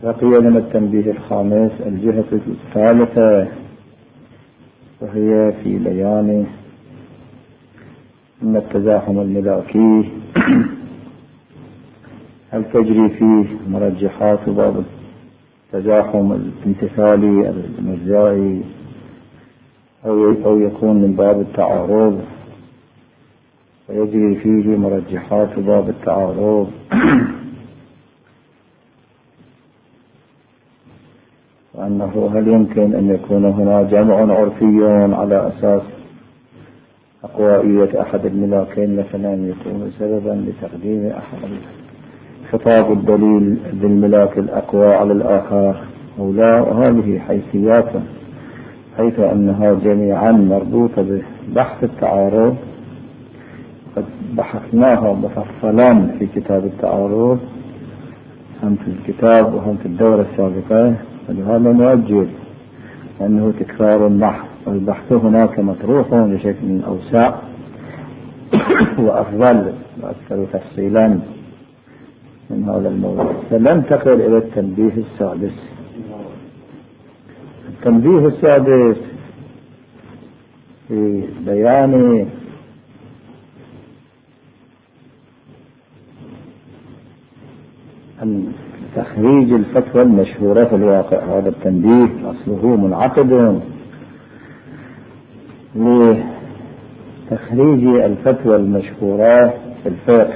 بقي لنا التنبيه الخامس، الجهة الثالثة، وهي في بيان أن التزاحم الملاكي هل تجري فيه مرجحات باب التزاحم الامتثالي المجزائي أو يكون من باب التعارض ويجري فيه مرجحات باب التعارض. وأنه هل يمكن أن يكون هنا جمع عرفي على أساس أقوائية أحد الملاكين مثلا يكون سببا لتقديم أحد خطاب الدليل بالملاك الأقوى على الآخر أو لا، وهذه حيثيات حيث أنها جميعا مربوطة ببحث التعارض. قد بحثناها مفصلا في كتاب التعارض هم في الكتاب وهم في الدورة السابقة، ولهذا نؤجل أنه تكرار البحث، والبحث هناك مطروح بشكل أوسع وأفضل وأكثر تفصيلا من هذا الموضوع. فننتقل إلى التنبيه السادس. التنبيه السادس في بيان تخريج الفتوى المشهورة في الواقع. هذا التنبيه أصله منعقد لتخريج الفتوى المشهورة في الفقه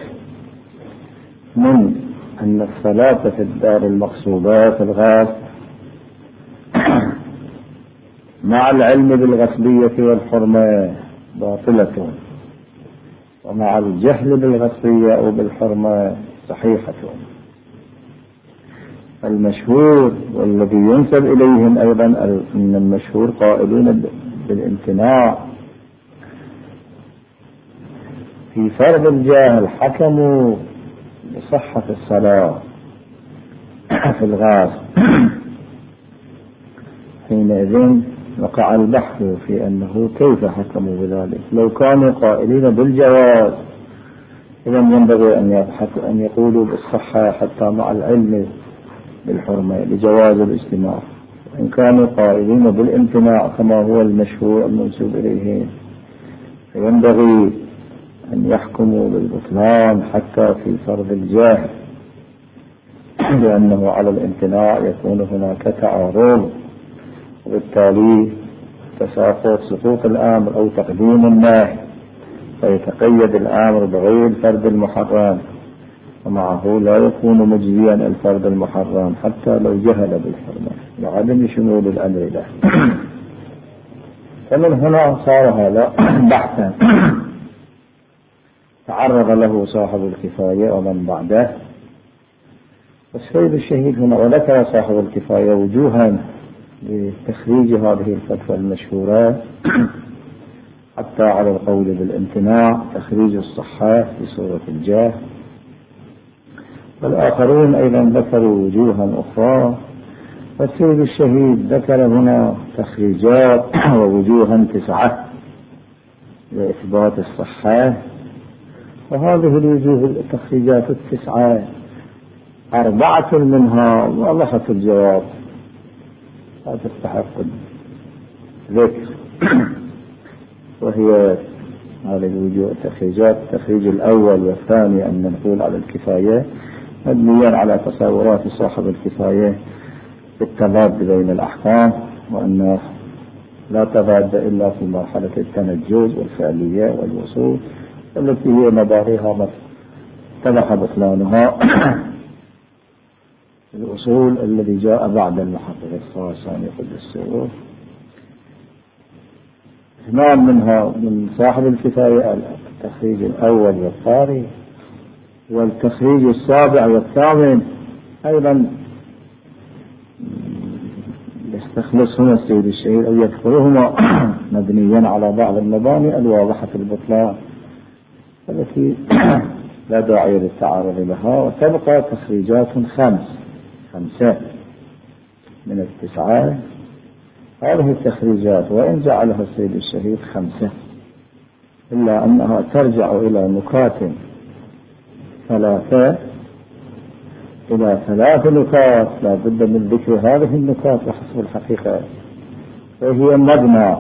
من أن الصلاة في الدار المقصودة في الغاصب مع العلم بالغصبية والحرمة باطلة، ومع الجهل بالغصبية أو بالحرمة صحيحة. المشهور والذي ينسب إليهم أيضا أن المشهور قائلون بالامتناع في فرض الجاهل، حكموا بصحة الصلاة في الغاصب. حينئذ وقع البحث في أنه كيف حكموا بذلك. لو كانوا قائلين بالجواز إذا ينبغي أن يقولوا بالصحة حتى مع العلم بالحرمة لجواز الاجتماع. إن كانوا قائلين بالامتناع كما هو المشهور المنسوب إليهم فينبغي أن يحكموا بالبطلان حتى في فرض الجاهل، لأنه على الامتناع يكون هناك تعارض، وبالتالي تساقط سقوط الأمر أو تقديم النهي، فيتقيد الأمر بغير فرض المحرم، ومعه لا يكون مجزيا الفرض المحرم حتى لو جهل بالحرمة لعدم شمول الأمر له. فمن هنا صار هذا بحثا تعرض له صاحب الكفاية ومن بعده. والسيد الشهيد هنا وذكر صاحب الكفاية وجوها لتخريج هذه الفتوى المشهورة حتى على القول بالامتناع، تخريج الصحة في صورة الجاه. والآخرون أيضا ذكروا وجوها أخرى، والسيد الشهيد ذكر هنا تخريجات ووجوها 9 لإثبات الصحة. وهذه الوجوه التخريجات 9 4 منها واضحة الجواب لا تستحق الذكر، وهي هذه الوجوه التخريجات: التخريج الأول والثاني المنقول على الكفاية مبنيا على تصورات صاحب الكفاية بالتضاد بين الأحكام، وأن لا تضاد إلا في مرحلة التنجز والفعلية والوصول التي هي مباريها اتضح بطلانها الأصول الذي جاء بعد المحقق الخراساني قدس السر. 2 منها من صاحب الكفاية التخريج الأول والثاني، والتخريج السابع والثامن أيضا يستخلصهما السيد الشهيد أو يذكرهما مبنيا على بعض المباني الواضحة البطلان التي لا داعي للتعرض لها. وتبقى تخريجات 5 من 9. هذه التخريجات وإن جعلها السيد الشهيد 5 إلا أنها ترجع إلى نكات 3 إلى 3 نقاط لا بد من ذكر هذه النقاط وحسب الحقيقة، وهي مبنى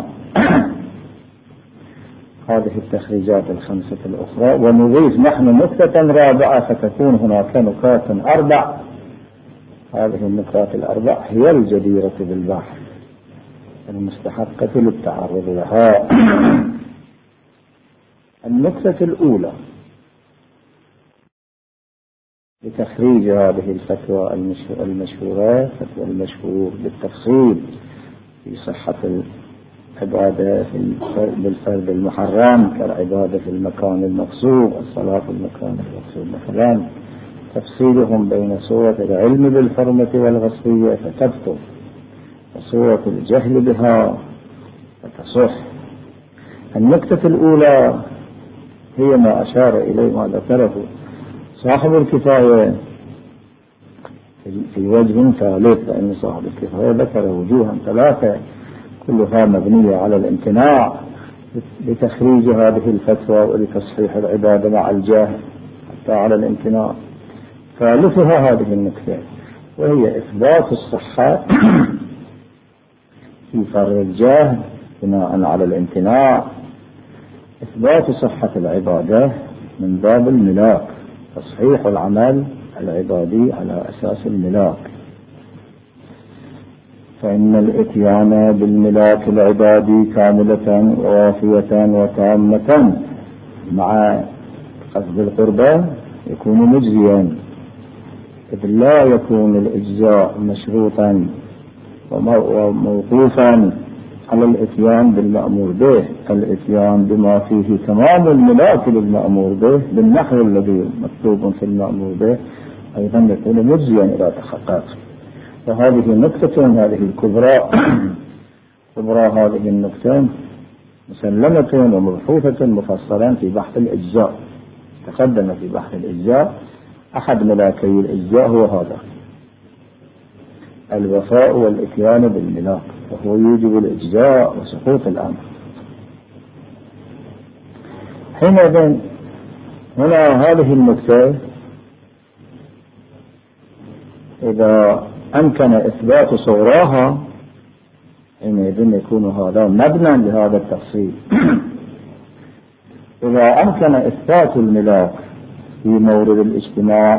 هذه التخريجات الخمسة الأخرى. ونضيف نحن نقطة رابعة فتكون هناك نقاط 4. هذه النقاط 4 هي الجديرة بالبحث المستحقة للتعرض لها. النقطة الأولى لتخريج هذه الفتوى المشهورة، فتوى المشهور بالتفصيل في صحة العبادة بالفرد المحرم كالعبادة في المكان المقصود، الصلاة في المكان المقصود مثلا، تفصيلهم بين صورة العلم بالحرمة والغصبية فتبطل وصورة الجهل بها فتصح. النقطة الأولى هي ما أشار إليه ما ذكره صاحب الكفاية في وجه ثالث، لأن صاحب الكفاية ذكر وجوها 3 كلها مبنية على الامتناع لتخريج هذه الفتوى ولتصحيح العبادة مع الجهل حتى على الامتناع. ثالثها هذه النقطة وهي إثبات الصحة في فرض الجهل بناء على الامتناع، إثبات صحة العبادة من باب الملاك، تصحيح العمل العبادي على أساس الملاك. فإن الإتيان بالملاك العبادي كاملة ووافية وتامة مع قصد القربة يكون مجزيا، إذ لا يكون الإجزاء مشروطا وموقوفا على الإتيان بالمأمور به. الإتيان بما فيه تمام الملاك للمأمور به بالنحو الذي مكتوب في المأمور به أيضا يكون مجزيا إذا تحقق. وهذه نقطة، هذه الكبرى كبرى هذه النقطة مسلمة ومبحوثة مفصلا في بحث الإجزاء. تقدم في بحث الإجزاء أحد ملاكي الإجزاء هو هذا الوفاء والإتيان بالملاك، وهو يوجب الإجزاء وسقوط الأمر. حينئذ هنا هذه النقطة إذا أمكن إثبات صوراها حينئذ يكون هذا مبنى لهذا التفصيل. إذا أمكن إثبات الملاك في مورد الاجتماع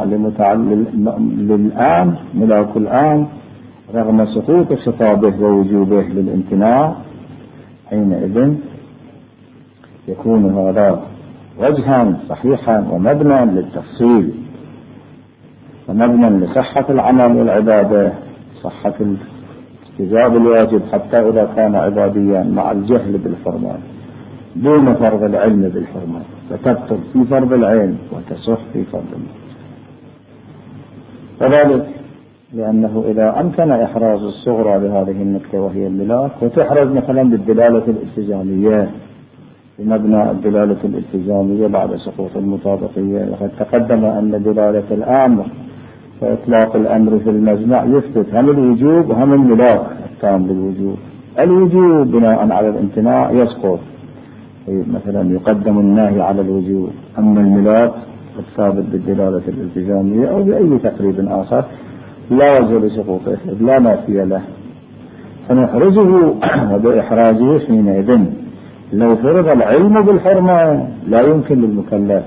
للآن ملاك الآن رغم سقوط خطابه ووجوبه للامتناع، حينئذ يكون هذا وجها صحيحا ومبنى للتفصيل ومبنى لصحة العمل والعبادة، صحة استجاب الواجب حتى إذا كان عباديا مع الجهل بالحرمات دون فرض العلم بالحرمات، فتبطل في فرض العلم وتصح في فرض العلم. وذلك لأنه إذا أمكن إحراز الصغرى لهذه النقطة وهي الملاك، وتحرز مثلا بالدلالة الالتزامية بمبنى الدلالة الالتزامية بعد سقوط المطابقية. وقد تقدم أن دلالة الأمر وإطلاق الأمر في المجمع يثبت هم الوجوب وهم الملاك التام للوجوب. الوجوب بناء على الامتناع يسقط، مثلا يقدم النهي على الوجوب، أما الملاك الثابت بالدلالة الالتزامية أو بأي تقريب آخر لا وجه لسقوطه لا نافية له، فنحرزه. وبإحراجه حينئذ لو فرض العلم بالحرمة لا يمكن للمكلف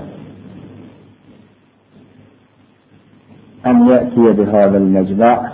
أن يأتي بهذا المجمع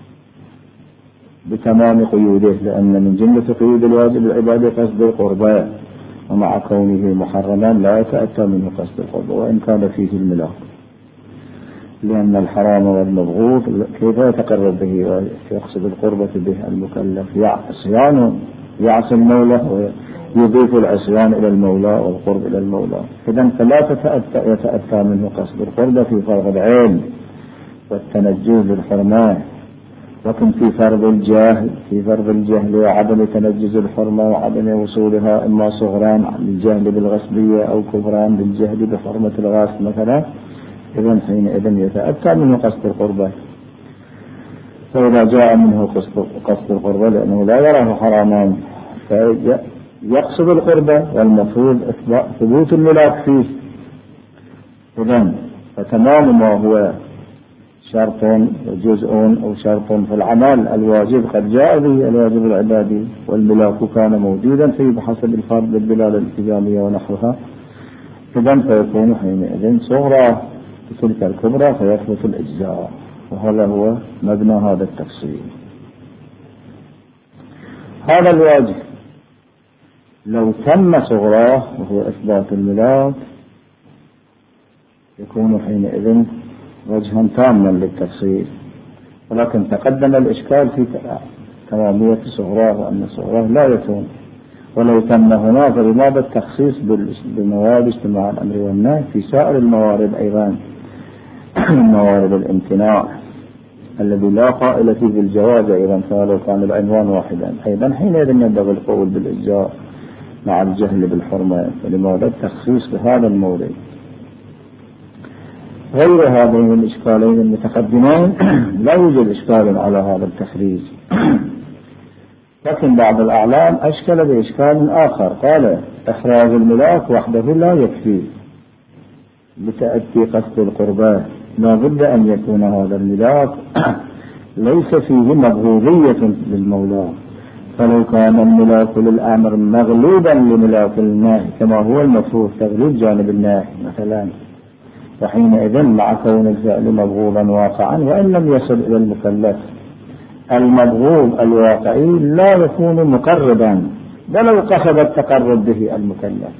بتمام قيوده، لأن من جملة قيود الواجب العبادة قصد القربة، ومع كونه محرما لا يتأتى منه قصد القربة وإن كان فيه الملاك، لأن الحرام والمبغوض كيف يتقرب به ويقصد القربة به المكلف؟ عصيان يعصي المولى ويضيف العصيان إلى المولى والقرب إلى المولى، إذن فلا يتأتى منه قصد القربة في فرض العلم والتنجز للحرمان. لكن في فرض الجهل وعدم تنجز الحرمة وعدم وصولها إما صغران للجهل بالغصبية أو كبران للجهل بحرمة الغاصب مثلا، إذن حينئذ يتأتى منه قصد القربة. فإذا جاء منه قصد القربة لأنه لا يراه حراما فيقصد القربة، والمفروض ثبوت الملاك فيه. إذن فتمام ما هو شرط وجزء أو شرط في العمل الواجب قد جاء به الواجب العبادي والملاك كان موجودا فيه بحسب الفرض بالدلالة الالتزامية ونحوها، إذن فيكون حينئذ صغرى تلك الكبرى فيثبت الإجزاء. وهذا هو مبنى هذا التفصيل. هذا الواجب لو تم صغراه وهو إثبات الملاك يكون حينئذ وجها تاما للتفصيل، ولكن تقدم الإشكال في تمامية صغراه وأن صغراه لا يتم، ولو تم هنا فلماذا التخصيص بموارد اجتماع الأمر والنهي في سائر الموارد أيضا من موارد الامتناع الذي لا قائل فيه بالجواز أيضا، فلو كان العنوان واحدا أيضا حينئذ ينبغي القول بالإجزاء مع الجهل بالحرمة، فلماذا التخصيص بهذا المورد؟ غير هذين الإشكالين المتقدمين لا يوجد إشكال على هذا التخريج. لكن بعض الأعلام أشكل بإشكال آخر، قال إخراج الملاك وحده لا يكفي لتأتي قصد القربان، لا بد أن يكون هذا الملاك ليس فيه مبغوضية للمولى، فلو كان الملاك للأمر مغلوبا لملاك النهي كما هو المفروض تغليب جانب النهي مثلا، وحينئذ مع كون الفعل مبغوضا واقعا وإن لم يصل إلى المكلف المبغوض الواقعي لا يكون مقربا ولو قصد التقرب به المكلف.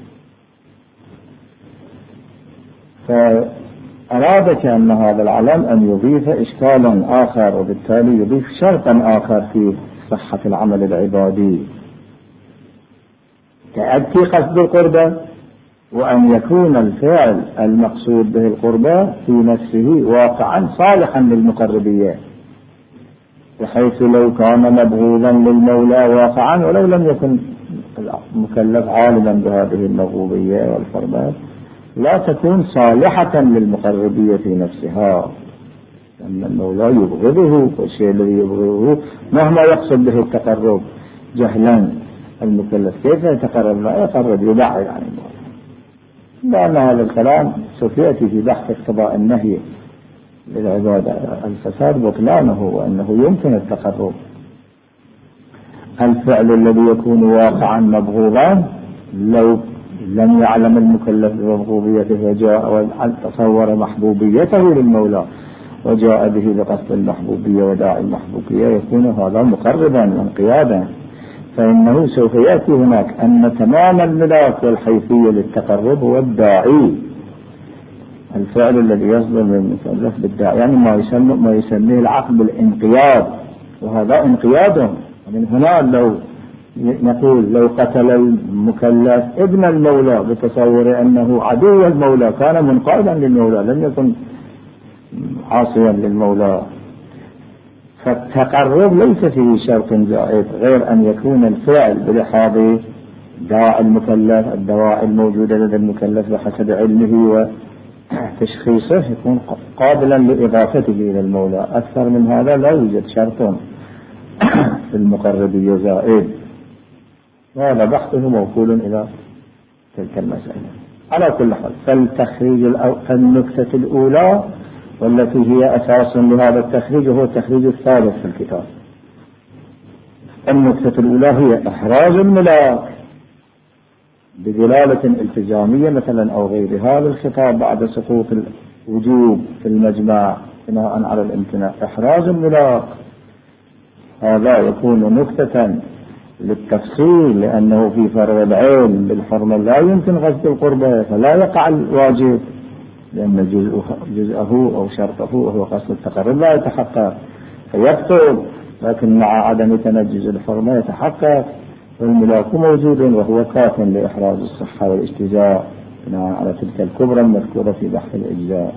فأراد كأن هذا العلم أن يضيف إشكالا آخر، وبالتالي يضيف شرطا آخر في صحة العمل العبادي، تأتي قصد القربة وأن يكون الفعل المقصود به القربة في نفسه واقعا صالحا للمقربية، بحيث لو كان مبغوضا للمولى واقعا ولو لم يكن المكلف عالما بهذه المبغوضية والحرمات لا تكون صالحة للمقربية في نفسها، لأن المولى يبغضه، والشيء الذي يبغضه مهما يقصد به التقرب جهلا المكلف كيف يتقرب؟ لا يقرب، يبعد عن المولى، لأن هذا الكلام سوف يأتي في بحث اقتضاء النهي للعبادة الفساد بطلانه، وأنه يمكن التقرب. الفعل الذي يكون واقعا مبغوضا لو لم يعلم المكلف بمبغوضيته وجاء وتصور محبوبيته للمولى وجاء به بقصد المحبوبية وداعي المحبوبية يكون هذا مقربا وانقيادا، فإنه سوف يأتي هناك أن تمام الملاك والحيثية للتقرب هو الداعي، الفعل الذي يصدر من المكلف بالداعي، يعني ما يسميه العقل بالانقياد، وهذا انقياده. ومن هنا لو نقول لو قتل المكلف ابن المولى بتصور أنه عدو المولى كان منقادا للمولى لم يكن عاصيا للمولى، فالتقرب ليس فيه شرط زائد غير أن يكون الفعل بلحاظ داعي المكلف، الدواعي الموجودة لدى المكلف بحسب علمه وتشخيصه يكون قابلا لإضافته إلى المولى. أكثر من هذا لا يوجد شرط في المقربية زائد، وهذا بحثه موصول إلى تلك المسألة. على كل حال فالتخريج النكتة الأولى والتي هي أساس لهذا التخريج هو التخريج الثالث في الكتاب. النكتة الأولى هي إحراز الملاك بدلالة التزامية مثلا أو غيرها للخطاب بعد سقوط الوجوب في المجمع بناء على الامتناع. إحراز الملاك هذا يكون نكتة للتفصيل، لأنه في فرض العين بالحرمة لا يمكن غزو القربة فلا يقع الواجب، لأن جزءه أو شرطه وهو قصد التقرب لا يتحقق فيبطل، لكن مع عدم تنجز الحرمة يتحقق، والملاك موجود وهو كاف لإحراز الصحة والاجتزاء بناء على تلك الكبرى المذكورة في بحث الإجزاء.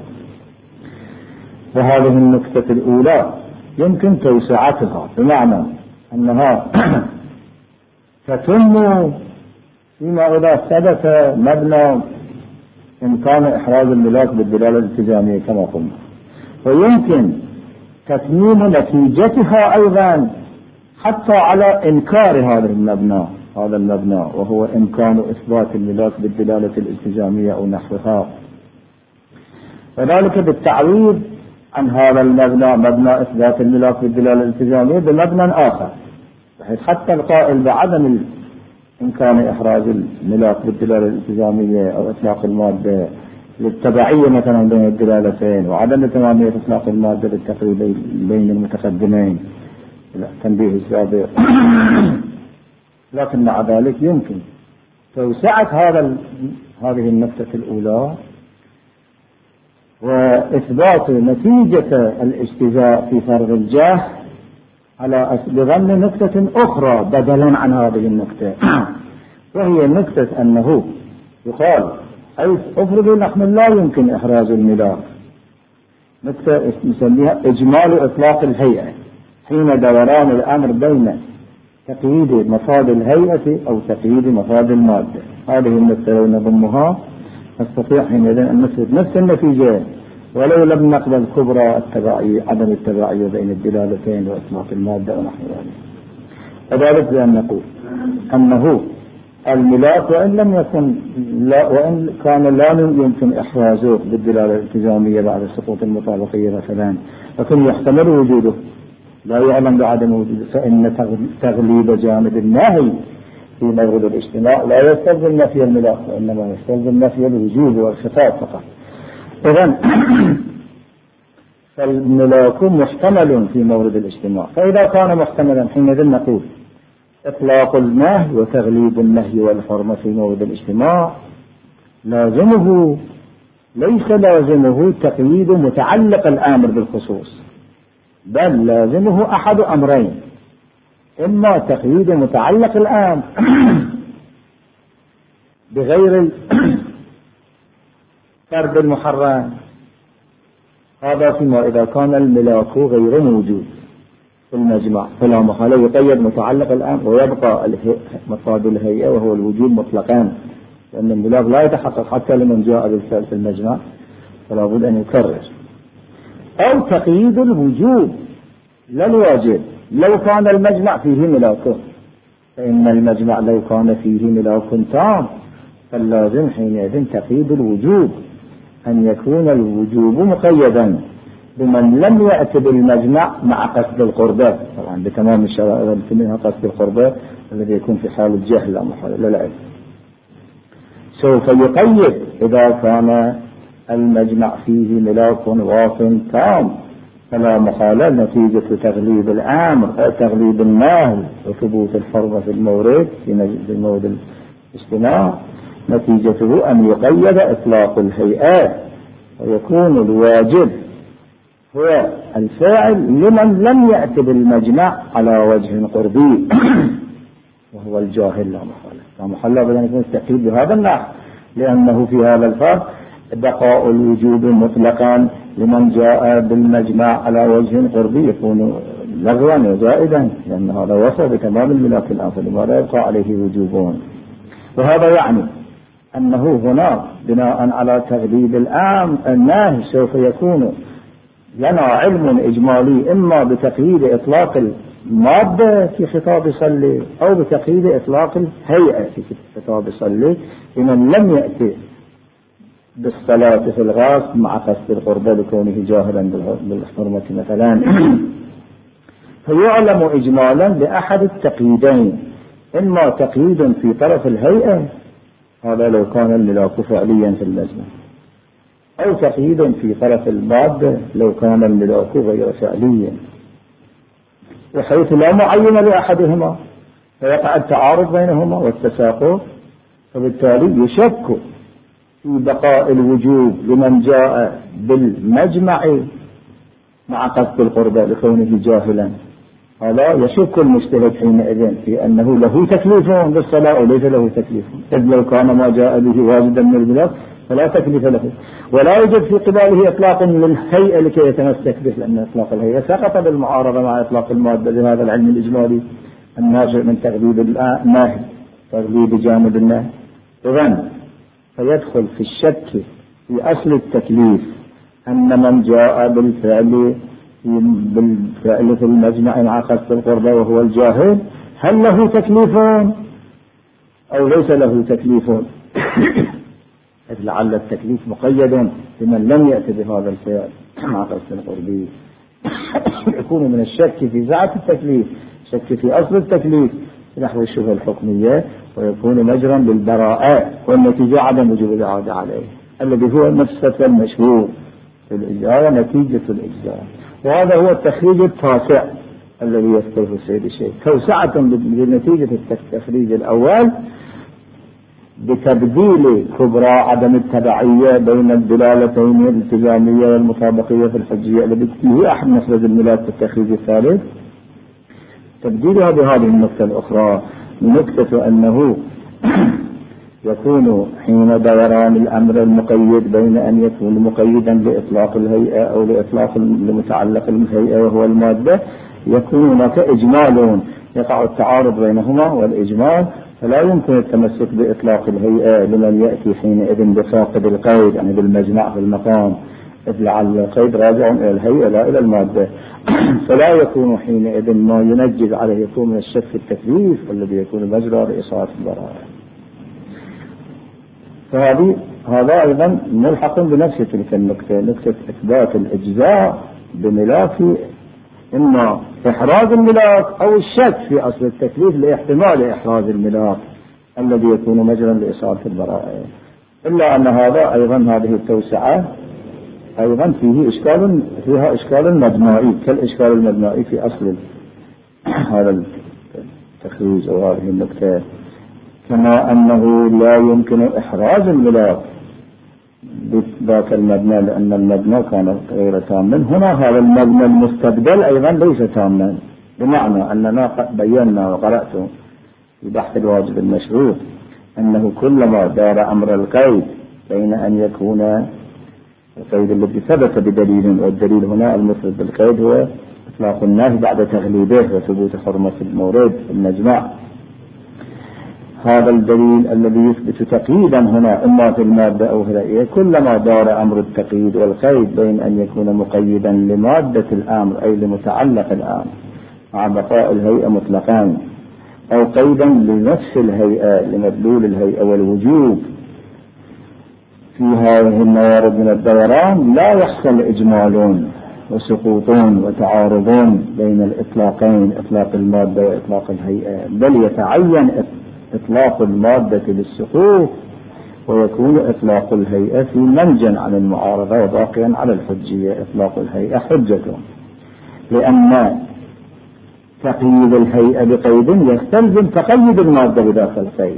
وهذه النكتة الأولى يمكن توسعتها بمعنى أنها تتم فيما إذا ثبت مبنى إمكان إحراز الملاك بالدلالة الالتزامية كما قلنا، ويمكن تتميم نتيجتها أيضا حتى على إنكار هذا المبنى وهو إمكان إثبات الملاك بالدلالة الالتزامية أو نحوها، وذلك بالتعويض عن هذا المبنى، مبنى إثبات الملاك بالدلالة الالتزامية، بمبنى آخر، بحيث حتى القائل بعدم إمكان إحراز الملاك بالدلالة الالتزامية أو إطلاق المادة للتبعية مثلا بين الدلالتين، وعدم تمامية إطلاق المادة للتقريب بين المتقدمين، تنبيه السابق. لكن مع ذلك يمكن توسعة هذه النقطة الأولى وإثبات نتيجة الاجتزاء في فرض الجاه على بظن نقطة أخرى بدلا عن هذه النقطة، وهي نقطة أنه يقال أي افرض نحن لا يمكن إحراز الملاك، نقطة نسميها إجمال إطلاق الهيئة، حين دوران الأمر بين تقييد مفاد الهيئة أو تقييد مفاد المادة. هذه النقطة لو نضمها نستطيع حينئذ أن نثبت نفس النتيجة ولو لم نقبل كبرى التبعية، عدم التبعية بين الدلالتين وإطلاق المادة ونحو ذلك. وذلك بأن نقول أنه الملاك وإن كان لا يمكن إحرازه بالدلالة الالتزامية بعد سقوط المطابقية مثلا، لكن يحتمل وجوده لا يعلم بعدم وجوده، فإن تغليب جانب النهي في مورد الاجتماع لا يستلزم نفي الملاك، وإنما يستلزم نفي الوجود والخطاب فقط. إذن فالملاك محتمل في مورد الاجتماع، فإذا كان محتملا حينئذ نقول إطلاق النهي وتغليب النهي والحرمة في مورد الاجتماع ليس لازمه تقييد متعلق الأمر بالخصوص، بل لازمه أحد أمرين: إما تقييد متعلق الأمر بغير فرد المحرم، هذا فيما إذا كان الملاك غير موجود في المجمع، فلا محالة يقيد متعلق الأمر ويبقى مفاد الهيئة وهو الوجود مطلقا، لأن الملاك لا يتحقق حتى لمن جاء بالفعل في المجمع، فلا بد أن يكرر. أو تقييد الوجود لا الواجب، لو كان المجمع فيه ملاك، فإن المجمع لو كان فيه ملاك تام فاللازم حينئذ تقييد الوجود، أن يكون الوجوب مقيدا بمن لم يأت بالمجمع مع قصد القربة، طبعا بتمام الشرائع منها قصد القربة الذي يكون في حال الجهل لا العلم. سوف يقيد إذا كان المجمع فيه ملاك واف تام، فلا محالة نتيجة تغليب الأمر تغليب النهي وثبوت الحرمة في المورد في مورد الاجتماع، نتيجته أن يقيد إطلاق الهيئات، ويكون الواجب هو الفاعل لمن لم يأت بالمجمع على وجه قربي وهو الجاهل لا محالة بدأ يكون التقييد بهذا النحو، لأنه في هذا الفرق بقاء الوجود مطلقا لمن جاء بالمجمع على وجه قربي يكون لغوا وزائدا، لأن هذا وصل بتمام الملاك الآخر، لماذا يبقى عليه وجوبون؟ وهذا يعني أنه هنا بناء على تغليب النهي سوف يكون لنا علم إجمالي إما بتقييد إطلاق المادة في خطاب صلي أو بتقييد إطلاق الهيئة في خطاب صلي لمن لم يأتي بالصلاة في الغاص مع قصد القربة لكونه جاهلا بالحرمة مثلا. فيعلم إجمالا بأحد التقييدين: إما تقييد في طرف الهيئة، هذا لو كان الملاك فعليا في المجمع، أو تقييد في طرف المادة لو كان الملاك غير فعليا، بحيث لا معين لأحدهما فيقع التعارض بينهما والتساقط، فبالتالي يشك في بقاء الوجوب لمن جاء بالمجمع مع قصد القربة لكونه جاهلا. هذا يشك المجتهد حينئذ في أنه له تكليف بالصلاة وليس له تكليف، إذ لو كان ما جاء به واجدا من الملاك فلا تكليف له، ولا يوجد في قباله إطلاق للهيئة لكي يتمسك به، لأن إطلاق الهيئة سقط بالمعارضة مع إطلاق المادة بهذا العلم الإجمالي الناشئ من تغليب النهي، تغليب جانب النهي. إذن فيدخل في الشك في أصل التكليف أن من جاء بالفعل في المجمع مع قصد القربة وهو الجاهل هل له تكليف أو ليس له تكليف. لعل التكليف مقيد بمن لم يأتي بهذا الفعل مع قصد القربي. يكون من الشك في سعة التكليف، شك في أصل التكليف نحو الشبهة الحكمية، ويكون مجرا للبراءة، والنتيجة عدم وجوب الإعادة عليه، الذي هو المفسدة المشهور في الإجزاء ونتيجة الإجزاء. وهذا هو التخريج التاسع الذي يذكره السيد الشيخ، توسعة بنتيجة التخريج الأول بتبديل كبرى عدم التبعية بين الدلالتين الالتزامية والمطابقية في الحجية التي هي أحد مفرد الميلاد في التخريج الثالث، تبديلها بهذه النقطة الأخرى، نقطة أنه يكون حين دوران الأمر المقيد بين أن يكون مقيدا لإطلاق الهيئة أو لإطلاق لمتعلق الهيئة وهو المادة، يكون هناك إجمال يقع التعارض بينهما والإجمال، فلا يمكن التمسك بإطلاق الهيئة لمن يأتي حينئذ بفاقد القيد، يعني بالمجمع في المقام، إذ لعل القيد راجع إلى الهيئة لا إلى المادة. فلا يكون حينئذ ما ينجز عليه، يكون من الشك في التكليف الذي يكون مجرى لإصابة البراءة. هذا أيضا ملحق بنفس تلك النقطة، نقطة إثبات الإجزاء بملاك إما إحراز الملاك أو الشك في أصل التكليف لاحتمال إحراز الملاك الذي يكون مجرى لإصابة البراءة. إلا أن هذا أيضا هذه التوسعة أيضا فيها إشكال مبنائي كالإشكال المبنائي في أصل هذا التخريج أو هذه النقطة، كما أنه لا يمكن إحراز الملاك بذاك المبنى لأن المبنى كان غير تاما. هنا هذا المبنى المستبدل أيضا ليس تاما، بمعنى أننا بينا وقرأت في بحث الواجب المشروط أنه كلما دار أمر القيد بين أن يكون القيد الذي ثبت بدليل، والدليل هنا المفرد بالقيد هو إطلاق النهي بعد تغليبه وثبوت حرمة المورد في المجمع، هذا الدليل الذي يثبت تقييدا هنا إما في المادة أو هرائية، كلما دار أمر التقييد والقيد بين أن يكون مقيدا لمادة الأمر أي لمتعلق الأمر مع بقاء الهيئة مطلقان، أو قيدا لنفس الهيئة لمدلول الهيئة والوجوب في هذه الموارد من الدوران، لا يحصل إجمال وسقوطون وتعارضون بين الإطلاقين، إطلاق المادة وإطلاق الهيئة، بل يتعين إطلاق المادة للسقوط ويكون إطلاق الهيئة في منجا عن المعارضة وباقيا على الحجية. إطلاق الهيئة حجة، لأن تقييد الهيئة بقيد يستلزم تقييد المادة بداخل القيد،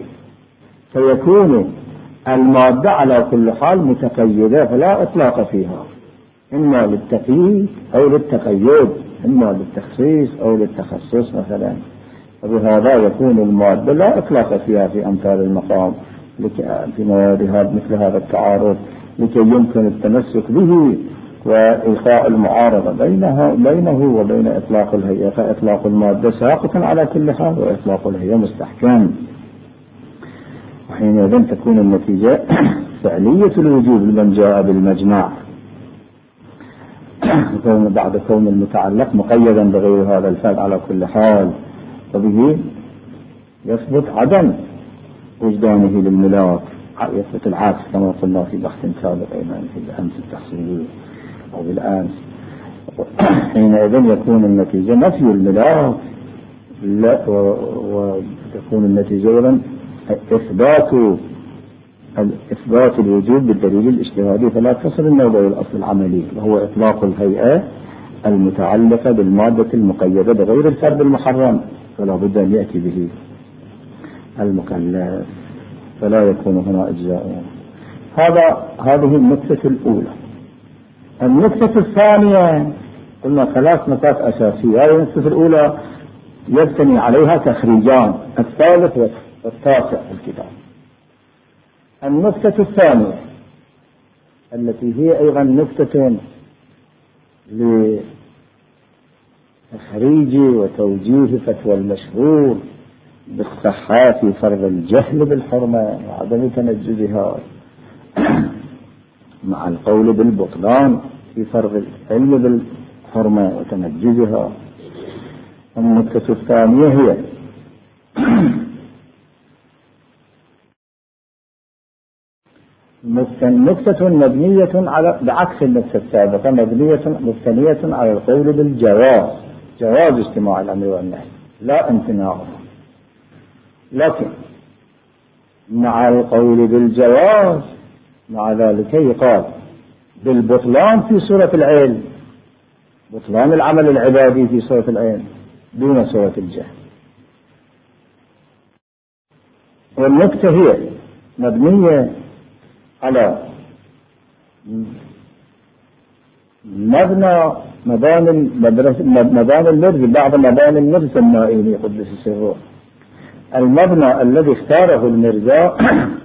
فيكون المادة على كل حال متقيدة فلا إطلاق فيها، إما للتقييد أو للتقيد، إما للتخصيص أو للتخصص مثلا، وبهذا يكون المادة لا إطلاق فيها في أمثال المقام في مواد مثل هذا التعارض، لكي يمكن التمسك به وإلقاء المعارضة بينه وبين إطلاق الهيئة، فإطلاق المادة ساقط على كل حال وإطلاق الهيئة مستحكم، وحينئذ تكون النتيجة فعلية الوجوب لمن جاء بالمجمع بعد كون المتعلق مقيدا بغير هذا الفعل على كل حال، وبه يثبت عدم وجدانه للملاك، يثبت العكس كما قلنا في بحث سابق أيضا في الأمس التحصيلي أو بالأمس. حينئذ يكون النتيجة نفي الملاك، وتكون النتيجة أيضا إثبات الوجوب بالدليل الاجتهادي، فلا تصل الموضوع الأصل العملي وهو إطلاق الهيئة المتعلقة بالمادة المقيدة بغير الفرد المحرم، فلا بد أن يأتي به المكلف، فلا يكون هنا إجزاء. هذه النقطة الأولى. النقطة الثانية قلنا 3 نقاط أساسية، هذه النقطة الأولى يبتني عليها تخريجان، الثالث والتاسع في الكتاب. النقطة الثانية التي هي أيضا نقطة لتخريج وتوجيه فتوى المشهور بالصحة في فرض الجهل بالحرمة وعدم تنجزها مع القول بالبطلان في فرض العلم بالحرمة وتنجزها. النقطة الثانية هي نكتة مبنية على بعكس النكتة السابقة مبنية على القول بالجواز، جواز اجتماع الأمر والنهي لا امتناعه. لكن مع القول بالجواز مع ذلك يقال بالبطلان في سورة العين، بطلان العمل العبادي في سورة العين دون سورة الجهل. والنكتة هي مبنية على مباني المرز، بعض مباني المرز النائمي قدس سره. المبنى الذي اختاره المرزا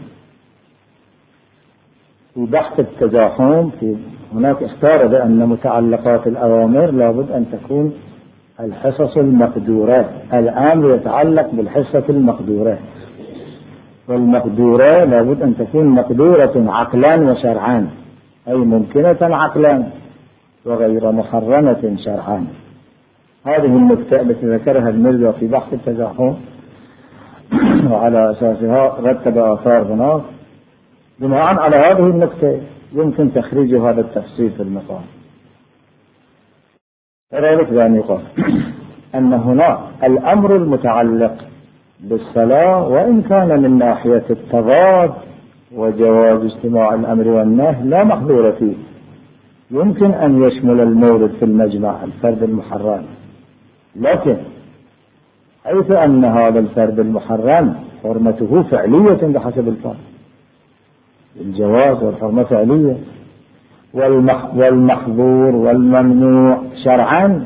في بحث التزاحم هناك اختار بأن متعلقات الأوامر لابد أن تكون الحصص المقدورة. الأمر يتعلق بالحصة المقدورة، والمقدورة لابد أن تكون مقدورة عقلا وشرعا، أي ممكنة عقلا وغير محرمة شرعا. هذه النكتة التي ذكرها المرزا في بحث التزاحم، وعلى أساسها رتب آثار هناك. بناء على هذه النكتة يمكن تخريج هذا التفسير في المقام. وذلك بأن يقال أن هناك الأمر المتعلق بالصلاة وإن كان من ناحية التضاد وجواز اجتماع الأمر والنهي لا محظور فيه، يمكن أن يشمل المورد في المجمع الفرد المحرم، لكن حيث أن هذا الفرد المحرم حرمته فعلية بحسب الفرد، الجواز والحرمة فعلية، والمحظور والممنوع شرعا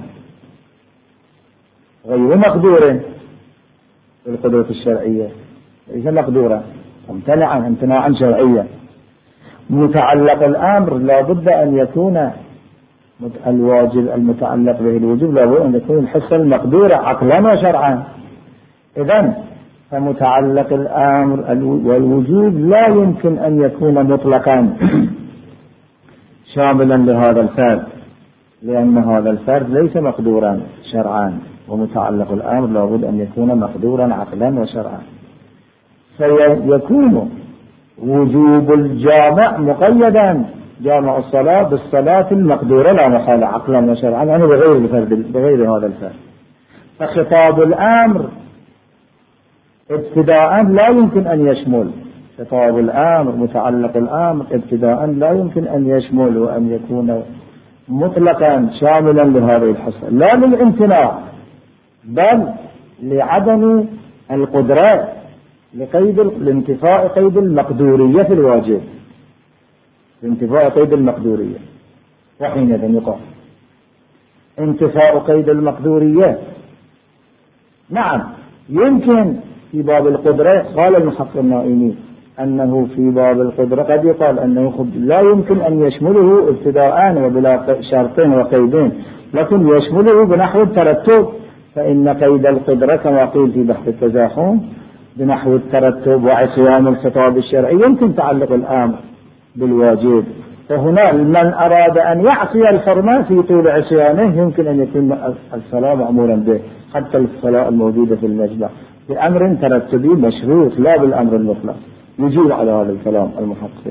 غير مقدور بالقدرة الشرعية، ليس مقدورا امتناعا شرعيا. متعلق الأمر لا بد أن يكون الواجب المتعلق به الوجوب لا بد أن يكون الحصة المقدورة عقلا وشرعا. إذن فمتعلق الأمر والوجوب لا يمكن أن يكون مطلقا شاملا لهذا الفرد، لأن هذا الفرد ليس مقدورا شرعا، ومتعلق الأمر لا بد أن يكون مقدورا عقلا وشرعا. فيكون وجوب الجامع مقيدا، جامع الصلاة بالصلاة المقدورة لا محالة عقلا وشرعا، يعني بغير هذا الفرد. فخطاب الأمر ابتداء لا يمكن أن يشمل، خطاب الأمر متعلق الأمر ابتداء لا يمكن أن يشمل وأن يكون مطلقا شاملا لهذه الحصة، لا للامتناع بل لعدم القدرة لانتفاء قيد المقدورية في الواجب، لانتفاء قيد المقدورية. وحينئذ يقال انتفاء قيد المقدورية نعم يمكن في باب القدرة. قال المحقق النائمي أنه في باب القدرة قد يقال أنه لا يمكن أن يشمله ابتداء وبلا شرطين وقيدين، لكن يشمله بنحو الترتب، فإن قيد القدرة كما قيل في بحث التزاحم بنحو الترتب وعصيان الخطاب الشرعي يمكن تعلق الأمر بالواجب. فهنا من أراد أن يعصي الحرمة في طول عصيانه يمكن أن يكون الصلاة مأمورا به، حتى الصلاة الموجودة في المجمع بأمر ترتبي مشروط لا بالأمر المطلق. يجيب على هذا الكلام المحقق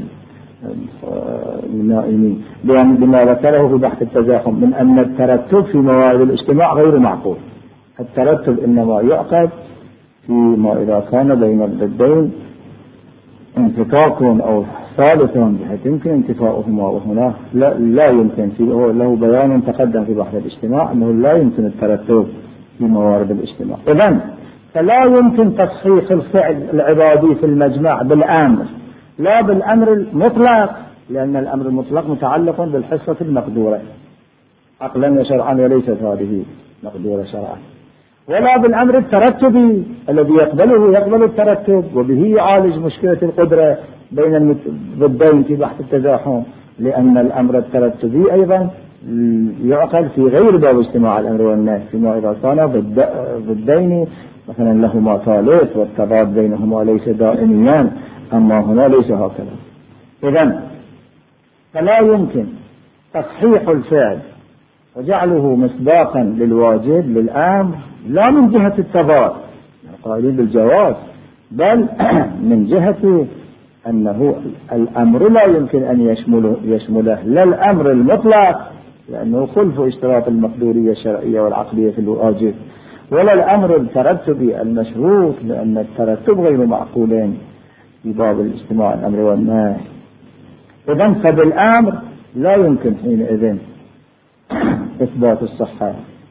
النائمي بما ذكره في بحث التزاحم من أن الترتب في موارد الاجتماع غير معقول. الترتب إنما يعقد فيما إذا كان بين الضدين انفكاك أو ثالث بحيث يمكن انتفاؤهما، وهنا لا يمكن. له بيان تقدم في بحث الاجتماع أنه لا يمكن الترتب في موارد الاجتماع. إذن فلا يمكن تصحيح الفعل العبادي في المجمع بالأمر لا بالأمر المطلق، لأن الأمر المطلق متعلق بالحصة المقدورة عقلا وشرعا، وليست هذه مقدورة شرعا، ولا بالأمر الترتبي الذي يقبل الترتب وبه يعالج مشكلة القدرة بين الضدين في بحث التزاحم، لأن الأمر الترتبي أيضا يعقل في غير باب اجتماع الأمر والنهي، فيما إذا كان ضدين مثلا لهما ثالث والتضاد بينهما ليس دائميا، أما هنا ليس هكذا. إذن فلا يمكن تصحيح الفعل وجعله مصداقا للواجب للأمر لا من جهة التضاد قائلين بالجواز، بل من جهة أنه الأمر لا يمكن أن يشمله لا الأمر المطلق لأنه خلف اشتراط المقدورية الشرعية والعقلية في الواجب، ولا الأمر الترتبي المشروط لأن الترتب غير معقولين في باب الاجتماع الأمر والنهي. إذن فبالأمر لا يمكن حينئذ إثبات الصحة،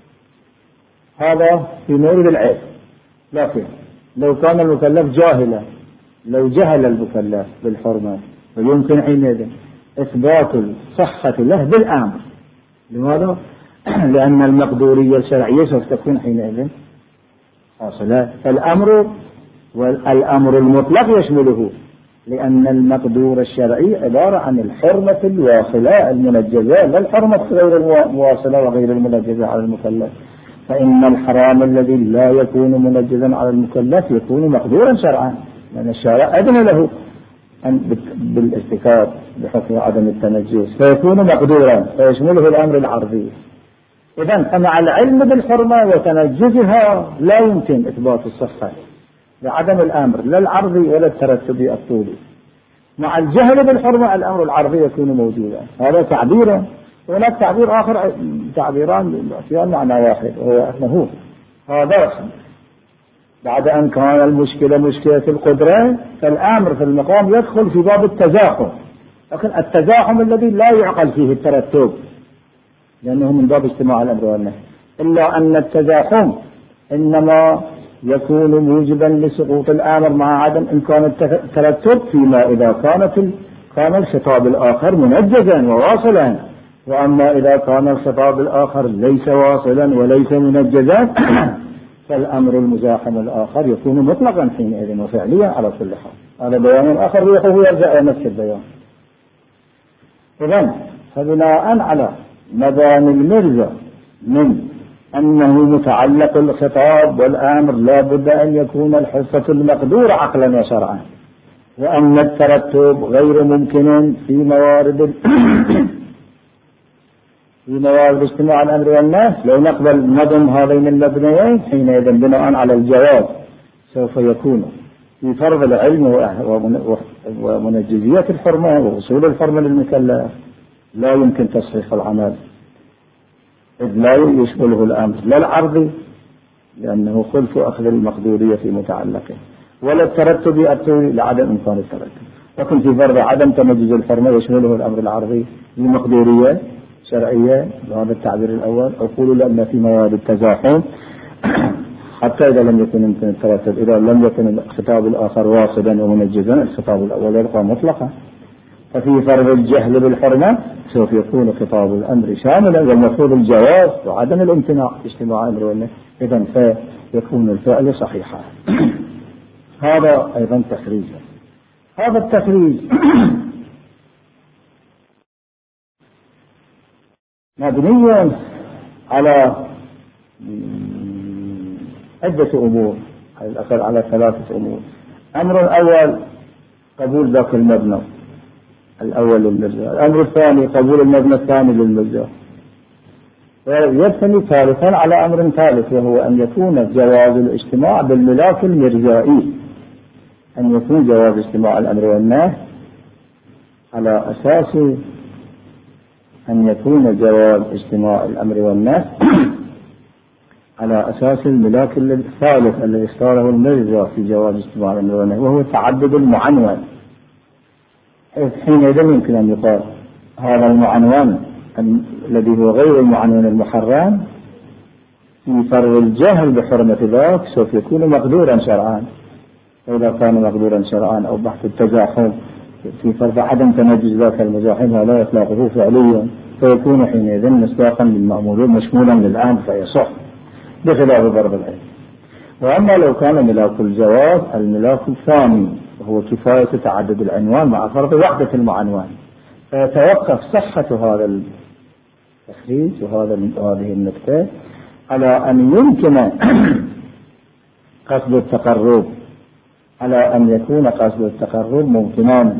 هذا في مورد العلم. لكن لو كان المكلف جاهلا، لو جهل المكلف بالحرمة فيمكن حينئذ إثبات الصحة له بالأمر. لماذا؟ لأن المقدورية الشرعية سوف تكون حينئذ حاصلة، فالأمر والأمر المطلق يشمله، لأن المقدور الشرعي عبارة عن الحرمة الواصلة المنجزة، لا الحرمة غير الواصلة وغير المنجزة على المكلف. فإن الحرام الذي لا يكون منجزا على المكلف يكون مقدورا شرعا، لأن الشارع أذن له بالارتكاب بحكم عدم التنجس، فيكون مقدورا فيشمله الأمر العرضي. إذن فمع العلم بالحرمة وتنجزها لا يمكن إثبات الصحة لعدم الأمر لا العرضي ولا الترتبي الطولي. مع الجهل بالحرمة الأمر العرضي يكون موجودا. هذا تعبيرا، وهناك تعبير آخر، تعبيران في معنى واحد، وهو أنه هذا بعد أن كان المشكلة مشكلة القدرة فالأمر في المقام يدخل في باب التزاحم، لكن التزاحم الذي لا يعقل فيه الترتب لأنه من باب اجتماع الأمر والنهي، إلا أن التزاحم إنما يكون موجبا لسقوط الأمر مع عدم إمكان الترتب فيما إذا كان الخطاب الآخر منجزا وواصلا. وأما إذا كان الخطاب الآخر ليس واصلا وليس منجزا فالأمر المزاحم الآخر يكون مطلقا حينئذ وفعليا على كل حال. هذا بيان آخر ريحه يرجع إلى نفس البيان. إذن فبناء على مباني المرجع من أنه متعلق الخطاب والأمر لا بد أن يكون الحصة المقدورة عقلا وشرعا، وأن الترتب غير ممكن في موارد اجتماع الأمر والنهي. لو نقبل نظم هذين المبنيين حينئذ بناء على الجواب سوف يكون في فرض العلم ومنجزية الحرمة ووصول الحرمة للمكلف لا يمكن تصحيح العمل، إذ لا يشمله الأمر لا العرضي لأنه خلف أخذ المقدورية في متعلقه، ولا الترتب الطولي لعدم إمكان الترتب. لكن في فرض عدم تمجز الحرمة يشمله الأمر العرضي لمقدورية شرعية بهذا التعبير الأول. أقول لأن في مواد التزاحم حتى إذا لم يكن يمكن الترتب، إذا لم يكن الخطاب الآخر واصلا ومنجزا الخطاب الأول يبقى مطلقا. ففي فرض الجهل بالحرمة سوف يكون خطاب الأمر شاملا والمفروض الجواز وعدم الامتناع اجتماع الأمر والنهي، إذن فيكون الفعل صحيحا. هذا أيضا تخريج. هذا التخريج مبني على عدة أمور، على الأقل على 3 أمور. أمر أول قبول ذاك المبنى الأول للمرجع، الأمر الثاني قبول المبنى الثاني للمرجع، ويبتني ثالثا على أمر ثالث وهو أن يكون جواز الاجتماع بالملاك المرجائي، أن يكون جواز اجتماع الأمر والنهي على أساس أن يكون جواز اجتماع الأمر والنهي على أساس الملاك الثالث الذي اختاره المرجع في جواز اجتماع الأمر والنهي، وهو تعدد المعنون. حينئذ يمكن أن يقال هذا المعنون الذي هو غير المعنون المحرم في فرض الجهل بحرمة ذاك سوف يكون مقدورا شرعا، وإذا كان مقدورا شرعا أو بحث التزاحم في فرض عدم تمجز ذاك المزاحم لا يطلقه فعليا فيكون حينئذ مصداقا للمأمور مشمولا للأمر فيصح بخلاف ضرب العين. وأما لو كان ملاك الجواز الملاك الثاني وهو كفاية تعدد العنوان مع فرض وحدة المعنوان، فيتوقف صحة هذا التخريج وهذه النقطة على أن يمكن قصد التقرب، على أن يكون قصد التقرب ممكنا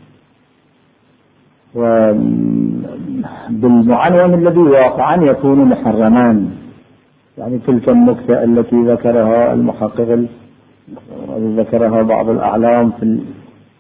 وبالمعنون الذي واقعا يكون محرما. يعني تلك النقطة التي ذكرها المحقق ذكرها بعض الأعلام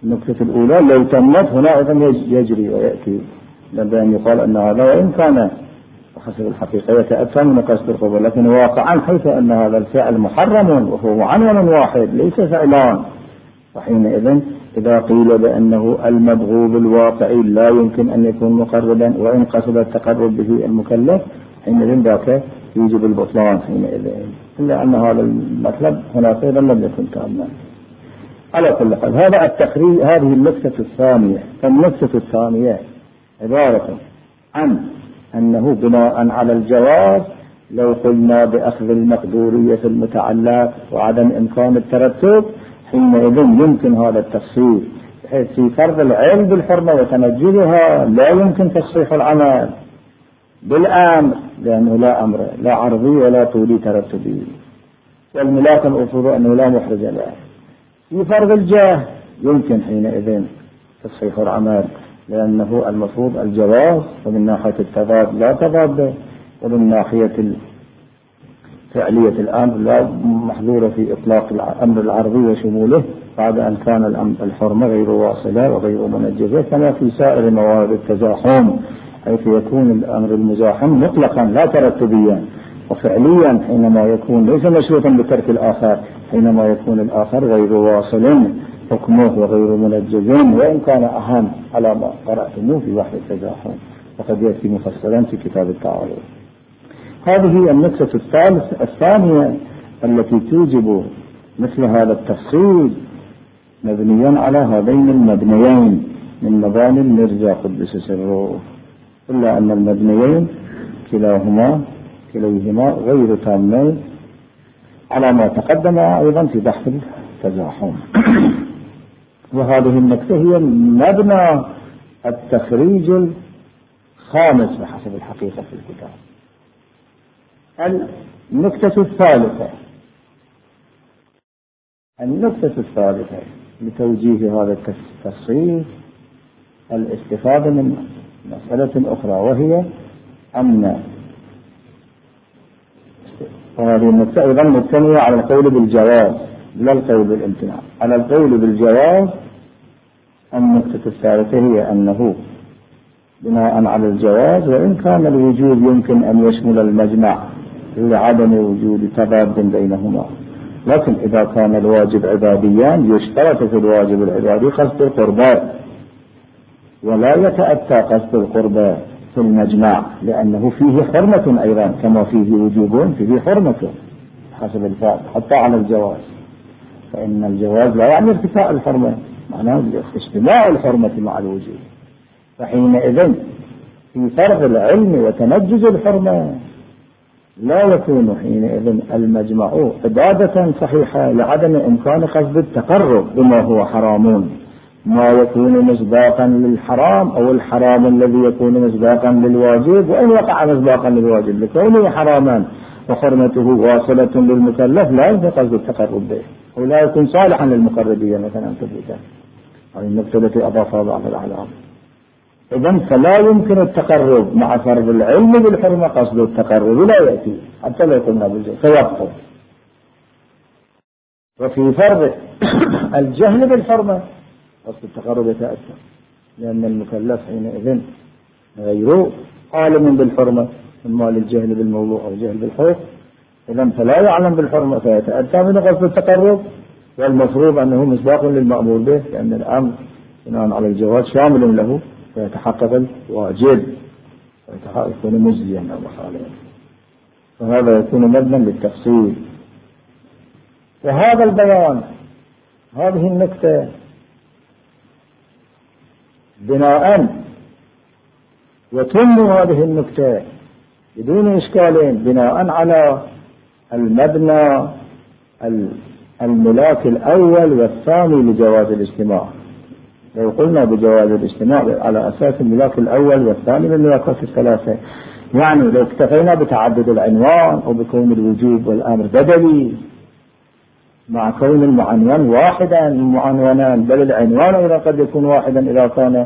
النقطة الأولى لو تمت هنا أيضا يجري ويأتي لأن يقال أن هذا وإن كان حسب الحقيقة يتأتى من قصد القربة، لكن واقعا حيث أن هذا الفعل محرم وهو معنون واحد ليس فعلان، وحينئذ إذا قيل بأنه المبغوض الواقعي لا يمكن أن يكون مقربا وإن قصد التقرب به المكلف حينئذ ذاك يوجب البطلان حينئذ، إلا أن هذا المطلب هناك أيضا لم يكن تاما. على كل حال هذا التقرير. هذه النقطة الثانية. النقطة الثانية عبارة عن أنه بناء على الجواز لو قلنا بأخذ المقدورية في المتعلق وعدم إمكان الترتب حينئذ يمكن هذا التفصيل، بحيث في فرض العلم بالحرمة وتنجزها لا يمكن تصحيح العمل بالأمر لأنه لا أمر لا عرضي ولا طولي ترتبي، والملاك الأصول أنه لا محرج له. في فرض الجاه يمكن حينئذ تصحيح العمل لأنه المفروض الجواز، ومن ناحية التضاد لا تضاد، ومن ناحية فعلية الأمر لا محظورة في إطلاق الأمر العرضي وشموله بعد أن كان الحرمة غير واصلة وغير منجزة، كما في سائر موارد التزاحم حيث يكون الأمر المزاحم مطلقا لا ترتبيا، وفعليا حينما يكون ليس مشروطا بترك الآخر حينما يكون الآخر غير واصل حكمه وغير منجز، وإن كان أهم على ما قرأتموه في وحي التزاحم وقد يأتي مفصلا في كتاب التعارض. هذه النقطة الثانية التي توجب مثل هذا التفصيل مبنيا على هذين المبنيين من مباني المرجع قدس سره، إلا أن المبنيين كليهما غير تامين على ما تقدم أيضا في بحث التزاحم. وهذه النقطة هي مبنى التخريج الخامس بحسب الحقيقة في الكتاب. النقطة الثالثة لتوجيه هذا التفصيل الاستفادة من مسألة أخرى، وهي أن هذه النقطة أيضا مبتنية على القول بالجواز لا القول بالامتناع. على القول بالجواز النقطة الثالثة هي أنه بناء على الجواز وإن كان الوجوب يمكن أن يشمل المجمع لعدم وجود تضاد بينهما، لكن إذا كان الواجب عباديان يشترط في الواجب العبادي قصد القربى، ولا يتأتى قصد القربى في المجمع لأنه فيه حرمة أيضا كما فيه وجوب فيه حرمة حسب الفعل حتى على الجواز، فإن الجواز لا يعني ارتفاع الحرمة، معناه اجتماع الحرمة مع الوجوب، فحينئذ في فرض العلم وتنجز الحرمة لا يكون حينئذ المجمع عبادة صحيحة لعدم إمكان قصد التقرب بما هو حرام، ما يكون مصداقا للحرام أو الحرام الذي يكون مصداقا للواجب، وإن وقع مصداقا للواجب لكونه حراما وحرمته واصلة للمكلف لا يمكن قصد التقرب به ولا يكون صالحا للمقربية مثلا تثبيتا. هذه النقطة التي أضافها بعض الأعلام. إذن فلا يمكن التقرب مع فرض العلم بالحرمة قصد التقرب لا يأتي حتى لا يكون بالجهل فيبطل. وفي فرض الجهل بالحرمة قصد التقرب يتأثر لأن المكلف حينئذ غير عالم بالحرمة إما للجهل بالموضوع أو الجهل بالحكم، إذن فلا يعلم بالحرمة فيتأتى من قصد التقرب، والمفروض أنه مسباق للمأمور به لأن الأمر بناء على الجواز شامل له فيتحقق الواجب ويكون مجزيا أو مخالفا، فهذا يكون مبنى للتفصيل. وهذا البيان هذه النقطة بناء وتم هذه النقطة بدون إشكال بناء على المبنى الملاك الأول والثاني لجواز الاجتماع. لو قلنا بجواز الاجتماع على أساس الملاك الأول والثاني من الملاكات الثلاثة، يعني لو اكتفينا بتعدد العنوان أو بكون الوجوب والأمر بدلي مع كون المعنون واحدا المعنونان، بل العنوان إذا قد يكون واحدا إذا كان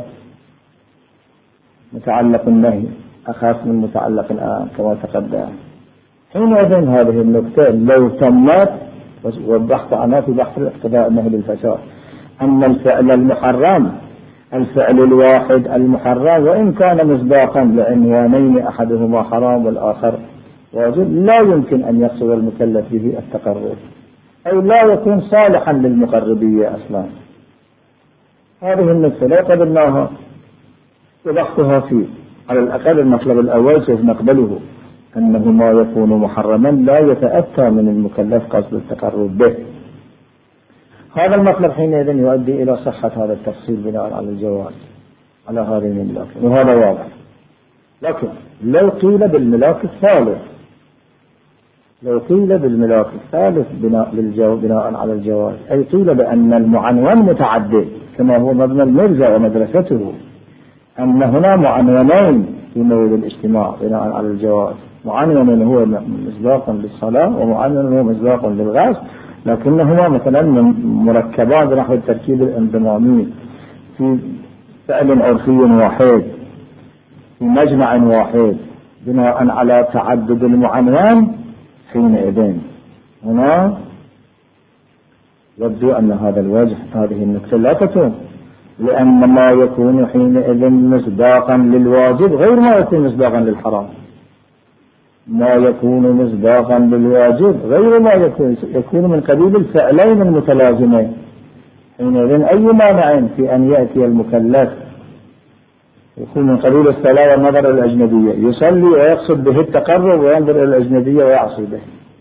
متعلق النهي أخاف من متعلق الآن كما تقدم. حينئذ هذه النقطة لو تمت وبحث عنها في بحث الاقتضاء النهي للفساد، أن الفعل المحرم، الفعل الواحد المحرم وإن كان مصداقا لعنوانين أحدهما حرام والآخر واجب، لا يمكن أن يقصد المكلف به التقرب، أو لا يكون صالحا للمقربية أصلا. هذه النقطة لا قبلناها وضحتها فيه. على الأقل المطلب الأول سوف نقبله، أنه ما يكون محرما لا يتأتى من المكلف قصد التقرب به. هذا المطلب حينئذ يؤدي إلى صحة هذا التفصيل بناء على الجواز على هذه الملاك، وهذا واضح. لكن لو قيل بالملاك الثالث، لو قيل بالملاك الثالث بناء على الجواز، أي قيل بأن المعنون متعدد كما هو مبنى المرزا ومدرسته، أن هنا معنونين في موضع الاجتماع بناء على الجواز، معنون هو مصداق للصلاة ومعنون هو مصداق للغسل، لكنهما مثلا مركبان بنحو التركيب الانضمامي في فعل عرفي واحد في مجمع واحد بناء على تعدد المعنون. حينئذ هنا يبدو أن هذا الوجه هذه النقطة لا تكون، لأن ما يكون حينئذ مصداقا للواجب غير ما يكون مصداقا للحرام. ما يكون مصداقا للواجب غير ما يكون من قبيل الفعلين المتلازمين. حينئذ أي مانع في أن يأتي المكلف يكون من قبيل الصلاة والنظر إلى الأجنبية، يصلي ويقصد به التقرب وينظر إلى الأجنبية ويعصي به،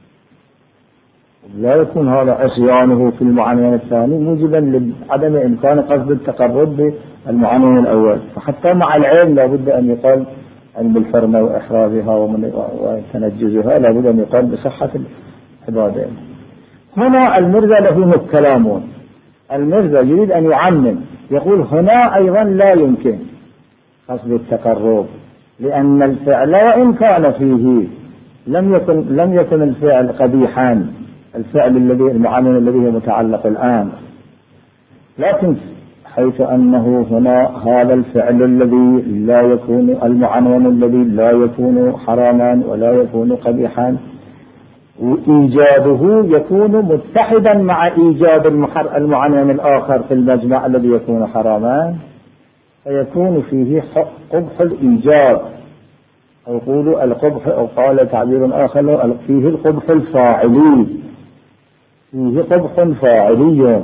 لا يكون هذا عصيانه في المعنون الثاني موجبا لعدم إمكان قصد التقرب بالمعنون الأول. فحتى مع العلم لابد أن يقال علم الحرمة وإحرازها وتنجزها لابد أن يقال بصحة العبادة. هنا المرزا له كلام، المرزا يريد أن يعمم، يقول هنا أيضا لا يمكن قصد التقرب، لأن الفعل وإن كان فيه لم يكن الفعل قبيحا، الفعل الذي المعنون الذي هو متعلق الآن، لكن حيث أنه هنا هذا الفعل الذي لا يكون المعنون الذي لا يكون حراما ولا يكون قبيحا، وإيجاده يكون متحدا مع إيجاد المعنون الآخر في المجمع الذي يكون حراما، فيكون فيه قبح الإيجاد، أو يقول القبح، أو قال تعبير آخر فيه القبح الفاعلي، فيه قبح فاعلي،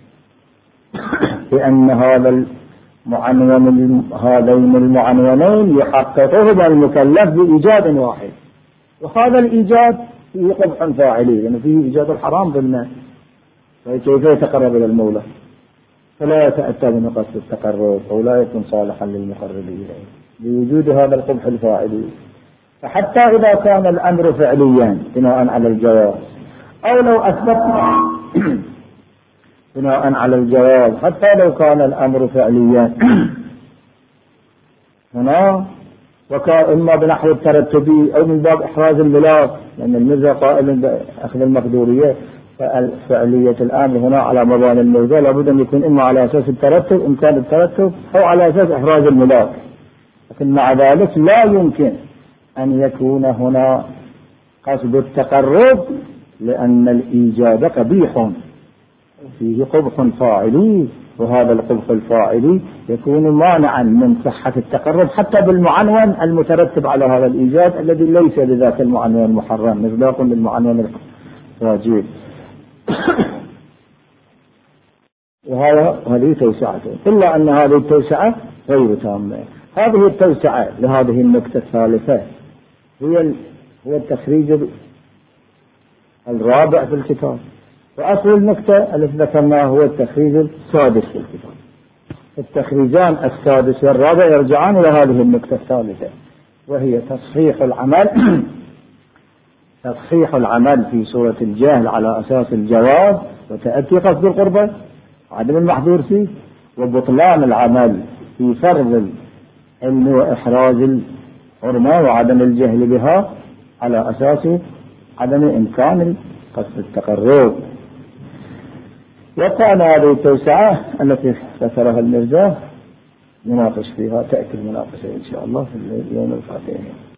لأن هذا المعنون هذين المعنونين يحققهما المكلف بإيجاد واحد، وهذا الإيجاد فيه قبح فاعلي، لأنه فيه إيجاد الحرام ضمنه، فكيف يتقرب إلى المولى؟ فلا يتأتى من قصد التقرب أو لا يكون صالحا للمقرب إليه بوجود هذا القبح الفاعلي. فحتى إذا كان الأمر فعليا بناء على الجواز، أو لو أثبتنا بناء على الجواز حتى لو كان الأمر فعليا هنا، وكان إما بنحو الترتبي أو من باب إحراز الملاك، لأن المرزا قائل بأخذ المقدورية، فعلية الأمر هنا على مباني المرزا لابد أن يكون إما على أساس الترتب إمكان الترتب أو على أساس إحراز الملاك، لكن مع ذلك لا يمكن أن يكون هنا قصد التقرب، لأن الإيجاد قبيح فيه قبح فاعلي، وهذا القبح الفاعلي يكون مانعا من صحة التقرب حتى بالمعنون المترتب على هذا الإيجاد الذي ليس بذاك المعنون المحرم، مصداق للمعنون الواجب. وهذه توسعة، إلا أن هذه التوسعة غير تامة. هذه التوسعة لهذه النقطة الثالثة هو التخريج الرابع في الكتاب، وأصل النقطة التي ذكرناها هو التخريج السادس في الكتاب. التخريجان السادس والرابع يرجعان إلى هذه النقطة الثالثة، وهي تصحيح العمل في صورة الجهل على أساس الجواز وتأتي قصد القربة عدم المحظور فيه، وبطلان العمل في فرض العلم وإحراز الحرمة وعدم الجهل بها على أساس عدم إمكان قصد التقرب. وكان هذه التوسعة التي ذكرها المرزا نناقش فيها، تأتي المناقشة إن شاء الله في اليوم القادم.